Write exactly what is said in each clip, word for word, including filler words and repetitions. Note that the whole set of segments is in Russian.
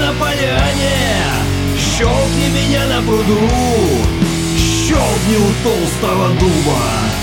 на поляне, щелкни меня на пруду, щелкни у толстого дуба.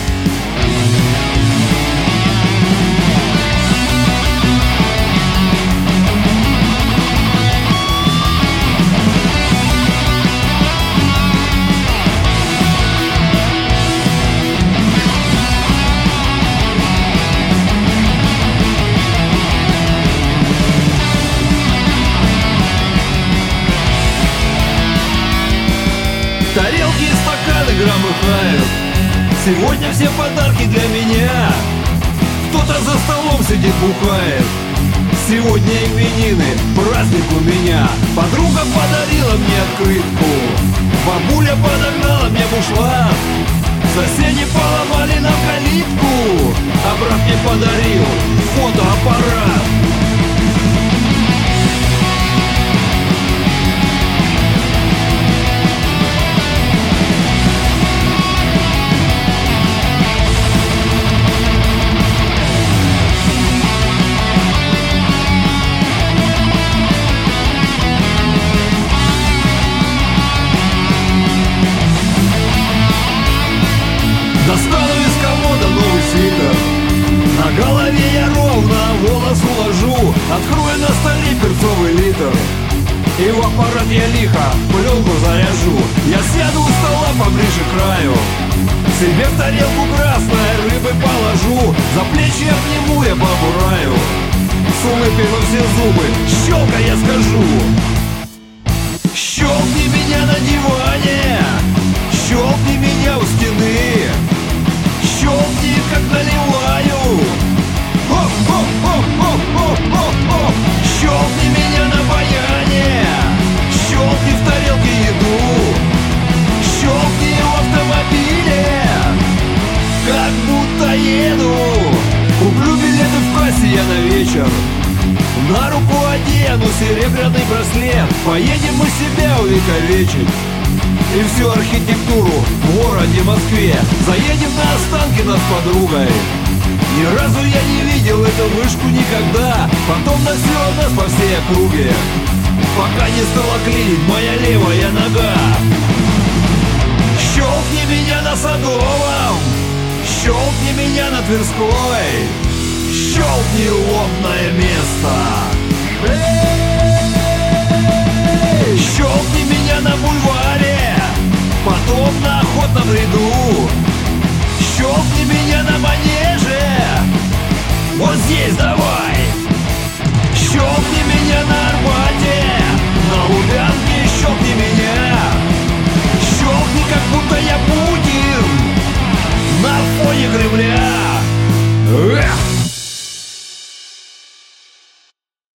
Тарелки и стаканы громыхают, сегодня все подарки для меня. Кто-то за столом сидит, бухает, сегодня именины, праздник у меня. Подруга подарила мне открытку, бабуля подогнала мне бушлат, соседи поломали нам калитку, а брат мне подарил фотоаппарат. Достану из комода новый свитер, на голове я ровно волос уложу, открою на столе перцовый литр, и в аппарат я лихо пленку заряжу. Я сяду у стола поближе к краю, себе в тарелку красной рыбы положу, за плечи обниму я бабу Раю, с улыбкой во все зубы щелка я скажу. Щелкни меня на диване, щелкни меня у стены, щелкни, как наливаю. Оп-оп-оп-оп-оп-оп-оп. Щелкни меня на баяне, щелкни в тарелке еду, щелкни в автомобиле, как будто еду. Куплю билеты в кассе я на вечер, на руку одену серебряный браслет, поедем мы себя увековечить и всю архитектуру в городе Москве. Заедем на Останкино с подругой, ни разу я не видел эту вышку никогда, потом носила нас по всей округе, пока не стала клинить моя левая нога. Щелкни меня на Садовом, щелкни меня на Тверской, щелкни лобное